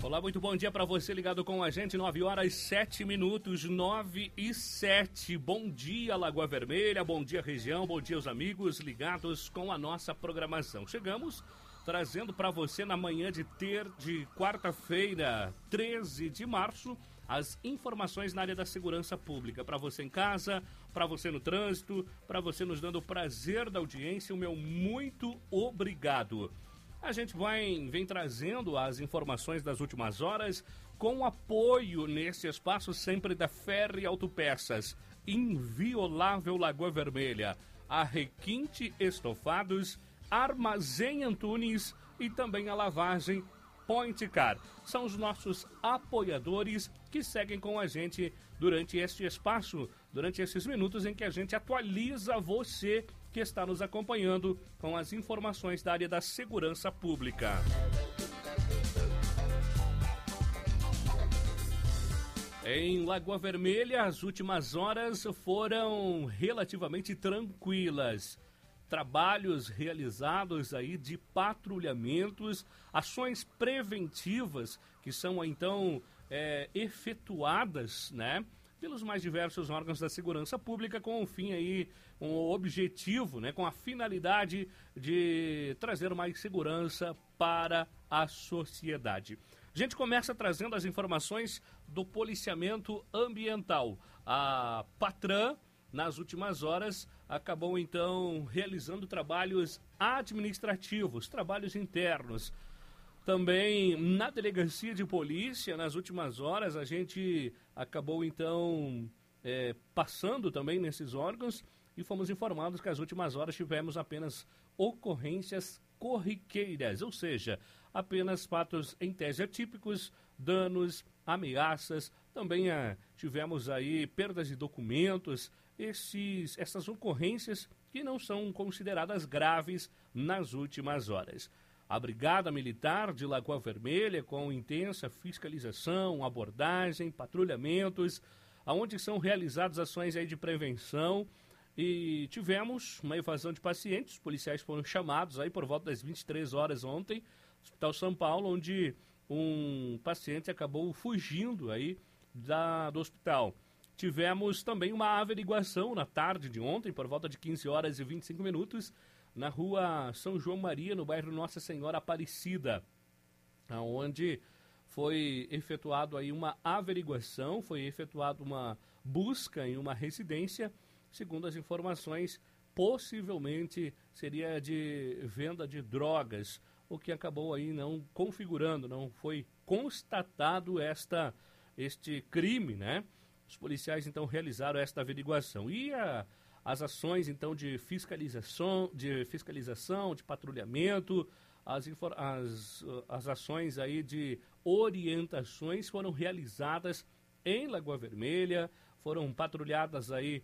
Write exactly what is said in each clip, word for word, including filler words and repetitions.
Olá, muito bom dia para você ligado com a gente, nove horas sete minutos, nove e sete. Bom dia, Lagoa Vermelha, bom dia, região, bom dia, os amigos ligados com a nossa programação. Chegamos trazendo para você na manhã de ter de quarta-feira, treze de março, as informações na área da segurança pública. Para você em casa, para você no trânsito, para você nos dando o prazer da audiência, o meu muito obrigado. A gente vai, vem trazendo as informações das últimas horas com apoio nesse espaço sempre da Ferre Autopeças, Inviolável Lagoa Vermelha, a Requinte Estofados, Armazém Antunes e também a Lavagem Point Car. São os nossos apoiadores que seguem com a gente durante este espaço, durante esses minutos em que a gente atualiza você que está nos acompanhando com as informações da área da segurança pública. Em Lagoa Vermelha, as últimas horas foram relativamente tranquilas. Trabalhos realizados aí de patrulhamentos, ações preventivas que são então é, efetuadas, né, pelos mais diversos órgãos da segurança pública com o fim aí, com o objetivo, né, com a finalidade de trazer mais segurança para a sociedade. A gente começa trazendo as informações do policiamento ambiental. A Patran, nas últimas horas, acabou então realizando trabalhos administrativos, trabalhos internos. Também na delegacia de polícia, nas últimas horas, a gente acabou então é, passando também nesses órgãos e fomos informados que as últimas horas tivemos apenas ocorrências corriqueiras, ou seja, apenas fatos em tese atípicos, danos, ameaças, também ah, tivemos aí perdas de documentos, esses, essas ocorrências que não são consideradas graves nas últimas horas. A Brigada Militar de Lagoa Vermelha, com intensa fiscalização, abordagem, patrulhamentos, onde são realizadas ações aí de prevenção, e tivemos uma evasão de pacientes. Os policiais foram chamados aí por volta das vinte e três horas ontem, no Hospital São Paulo, onde um paciente acabou fugindo aí da, do hospital. Tivemos também uma averiguação na tarde de ontem, por volta de quinze horas e vinte e cinco minutos, na rua São João Maria, no bairro Nossa Senhora Aparecida, onde foi efetuado aí uma averiguação, foi efetuada uma busca em uma residência, segundo as informações, possivelmente seria de venda de drogas, o que acabou aí não configurando, não foi constatado esta, este crime, né? Os policiais então realizaram esta averiguação e a, as ações então de fiscalização, de fiscalização, de patrulhamento, as, as, as ações aí de orientações foram realizadas em Lagoa Vermelha, foram patrulhadas aí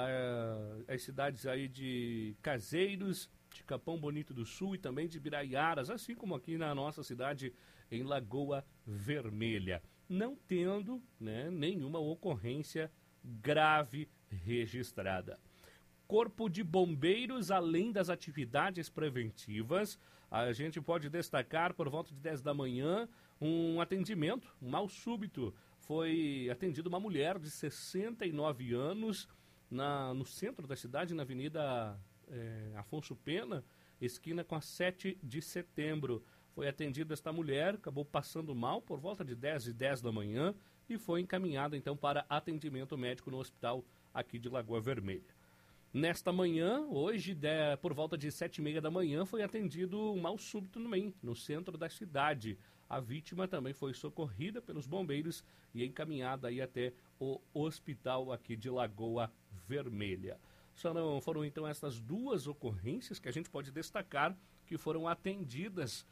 uh, as cidades aí de Caseiros, de Capão Bonito do Sul e também de Biraiaras, assim como aqui na nossa cidade em Lagoa Vermelha, não tendo, né, nenhuma ocorrência grave registrada. Corpo de Bombeiros, além das atividades preventivas, a gente pode destacar por volta de dez da manhã um atendimento, um mal súbito. Foi atendida uma mulher de sessenta e nove anos na, no centro da cidade, na Avenida é, Afonso Pena, esquina com a sete de setembro. Foi atendida esta mulher, acabou passando mal por volta de dez e dez da manhã e foi encaminhada então para atendimento médico no hospital aqui de Lagoa Vermelha. Nesta manhã, hoje, de, por volta de sete e meia da manhã, foi atendido um mal súbito também, no centro da cidade. A vítima também foi socorrida pelos bombeiros e encaminhada aí até o hospital aqui de Lagoa Vermelha. Foram, foram então essas duas ocorrências que a gente pode destacar que foram atendidas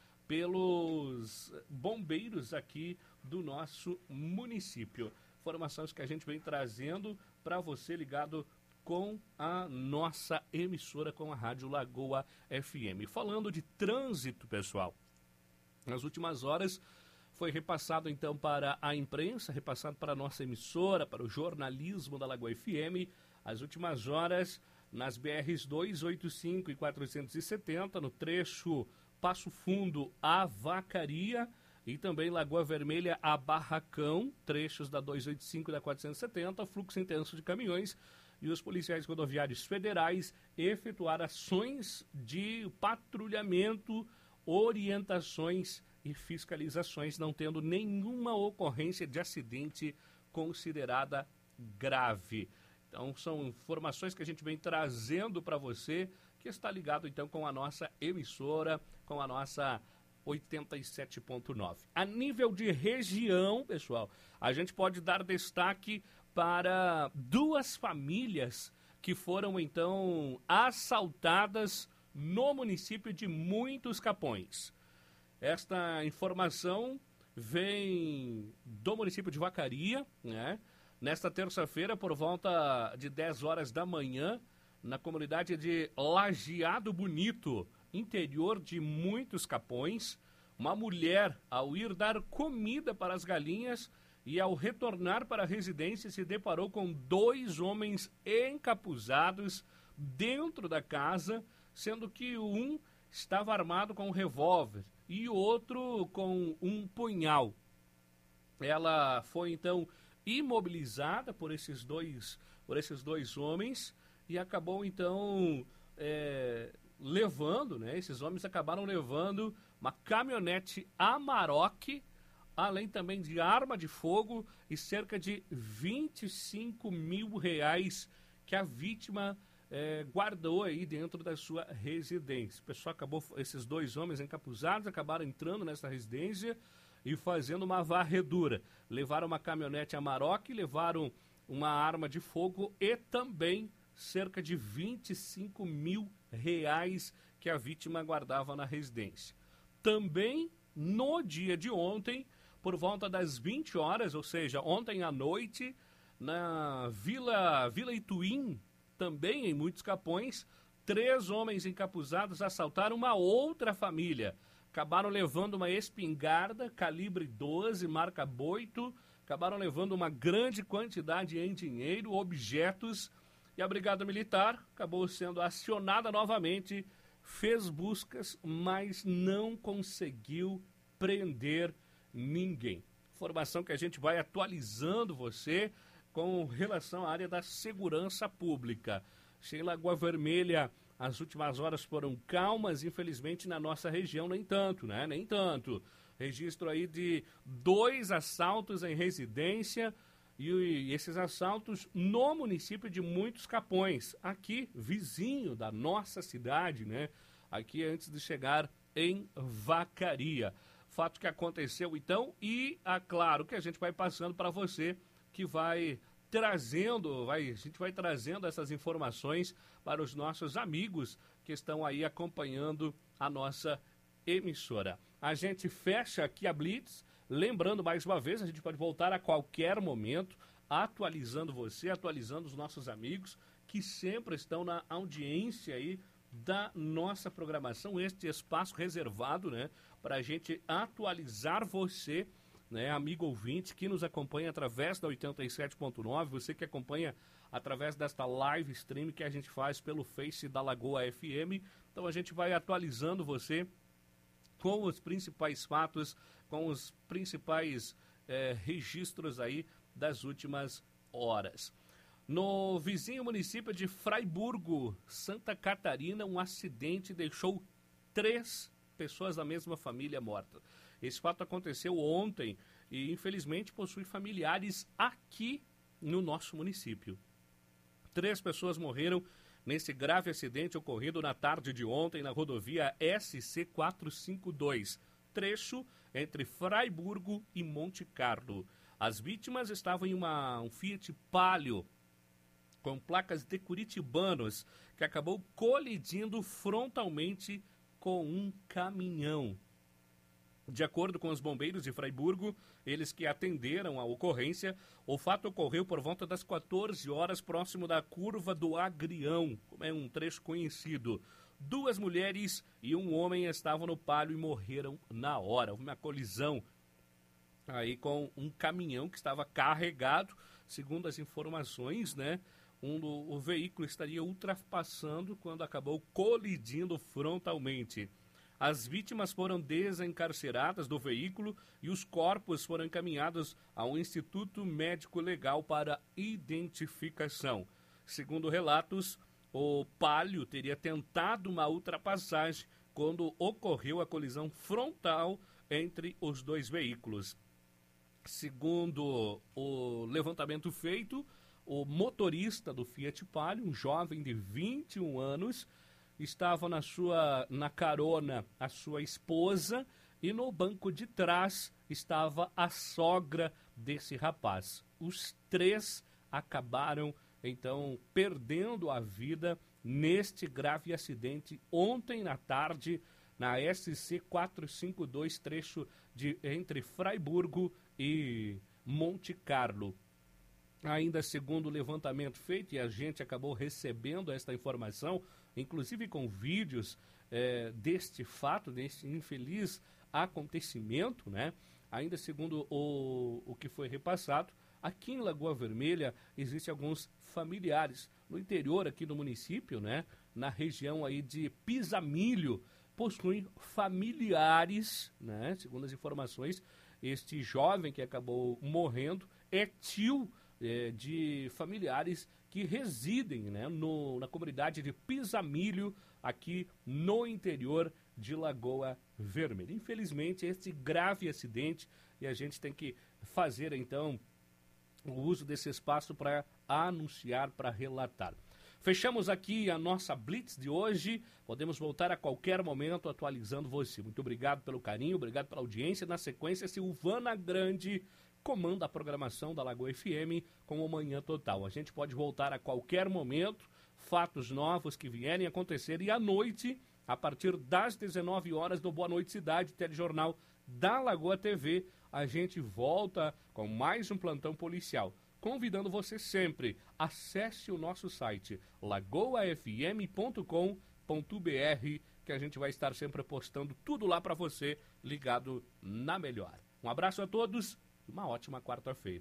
pelos bombeiros aqui do nosso município. Informações que a gente vem trazendo para você ligado com a nossa emissora, com a Rádio Lagoa F M. Falando de trânsito, pessoal, nas últimas horas foi repassado então para a imprensa, repassado para a nossa emissora, para o jornalismo da Lagoa F M, as últimas horas nas B Rs duzentos e oitenta e cinco e quatrocentos e setenta, no trecho Passo Fundo a Vacaria, e também Lagoa Vermelha a Barracão, trechos da duzentos e oitenta e cinco e da quatrocentos e setenta, fluxo intenso de caminhões, e os policiais rodoviários federais efetuaram ações de patrulhamento, orientações e fiscalizações, não tendo nenhuma ocorrência de acidente considerada grave. Então, são informações que a gente vem trazendo para você, que está ligado, então, com a nossa emissora, com a nossa oitenta e sete ponto nove. A nível de região, pessoal, a gente pode dar destaque para duas famílias que foram, então, assaltadas no município de Muitos Capões. Esta informação vem do município de Vacaria, né? Nesta terça-feira, por volta de dez horas da manhã, na comunidade de Lajeado Bonito, interior de Muitos Capões, uma mulher, ao ir dar comida para as galinhas e ao retornar para a residência, se deparou com dois homens encapuzados dentro da casa, sendo que um estava armado com um revólver e o outro com um punhal. Ela foi, então, imobilizada por esses dois, por esses dois homens e acabou, então, é, levando, né? Esses homens acabaram levando uma caminhonete Amarok, além também de arma de fogo e cerca de vinte e cinco mil reais que a vítima é, guardou aí dentro da sua residência. O pessoal acabou, esses dois homens encapuzados acabaram entrando nessa residência e fazendo uma varredura. Levaram uma caminhonete Amarok, levaram uma arma de fogo e também cerca de vinte e cinco mil reais que a vítima guardava na residência. Também no dia de ontem, por volta das vinte horas, ou seja, ontem à noite, na Vila, Vila Ituim, também em Muitos Capões, três homens encapuzados assaltaram uma outra família. Acabaram levando uma espingarda calibre doze, marca Boito, acabaram levando uma grande quantidade em dinheiro, objetos, e a Brigada Militar acabou sendo acionada novamente, fez buscas, mas não conseguiu prender ninguém. Informação que a gente vai atualizando você com relação à área da segurança pública. Sheila, Lagoa Vermelha, as últimas horas foram calmas, infelizmente na nossa região nem tanto, né? Nem tanto. Registro aí de dois assaltos em residência e, e esses assaltos no município de Muitos Capões, aqui vizinho da nossa cidade, né? Aqui antes de chegar em Vacaria. Fato que aconteceu então e, é claro, que a gente vai passando para você, que vai trazendo, vai, a gente vai trazendo essas informações para os nossos amigos que estão aí acompanhando a nossa emissora. A gente fecha aqui a Blitz, lembrando mais uma vez, a gente pode voltar a qualquer momento, atualizando você, atualizando os nossos amigos que sempre estão na audiência aí da nossa programação, este espaço reservado, né, para a gente atualizar você, né, amigo ouvinte, que nos acompanha através da oitenta e sete ponto nove, você que acompanha através desta live stream que a gente faz pelo Face da Lagoa F M. Então a gente vai atualizando você com os principais fatos, com os principais eh, registros aí das últimas horas. No vizinho município de Fraiburgo, Santa Catarina, um acidente deixou três pessoas da mesma família mortas. Esse fato aconteceu ontem e, infelizmente, possui familiares aqui no nosso município. Três pessoas morreram nesse grave acidente ocorrido na tarde de ontem na rodovia S C quatrocentos e cinquenta e dois, trecho entre Fraiburgo e Monte Carlo. As vítimas estavam em uma, um Fiat Palio com placas de curitibanos que acabou colidindo frontalmente com um caminhão. De acordo com os bombeiros de Fraiburgo, eles que atenderam a ocorrência, o fato ocorreu por volta das quatorze horas, próximo da curva do Agrião, como é um trecho conhecido. Duas mulheres e um homem estavam no Palio e morreram na hora. Houve uma colisão aí com um caminhão que estava carregado, segundo as informações, né? Um do, o veículo estaria ultrapassando quando acabou colidindo frontalmente. As vítimas foram desencarceradas do veículo e os corpos foram encaminhados ao Instituto Médico Legal para identificação. Segundo relatos, o Palio teria tentado uma ultrapassagem quando ocorreu a colisão frontal entre os dois veículos. Segundo o levantamento feito, o motorista do Fiat Palio, um jovem de vinte e um anos, estava na sua na carona a sua esposa e no banco de trás estava a sogra desse rapaz. Os três acabaram então perdendo a vida neste grave acidente ontem na tarde na S C quatrocentos e cinquenta e dois, trecho de entre Fraiburgo e Monte Carlo. Ainda segundo o levantamento feito, e a gente acabou recebendo esta informação, inclusive com vídeos eh, deste fato, deste infeliz acontecimento, né? Ainda segundo o, o que foi repassado, aqui em Lagoa Vermelha existem alguns familiares no interior aqui do município, né? Na região aí de Pisamilho, possuem familiares, né? Segundo as informações, este jovem que acabou morrendo é tio É, de familiares que residem, né, no, na comunidade de Pisamilho, aqui no interior de Lagoa Vermelha. Infelizmente, esse grave acidente, e a gente tem que fazer, então, o uso desse espaço para anunciar, para relatar. Fechamos aqui a nossa Blitz de hoje. Podemos voltar a qualquer momento atualizando você. Muito obrigado pelo carinho, obrigado pela audiência. Na sequência, Silvana Grande comanda a programação da Lagoa F M com o Manhã Total. A gente pode voltar a qualquer momento, fatos novos que vierem a acontecer, e à noite, a partir das dezenove horas, do Boa Noite Cidade, telejornal da Lagoa T V, a gente volta com mais um plantão policial. Convidando você sempre, acesse o nosso site lagoa f m ponto com ponto b r, que a gente vai estar sempre postando tudo lá para você, ligado na melhor. Um abraço a todos. Uma ótima quarta-feira.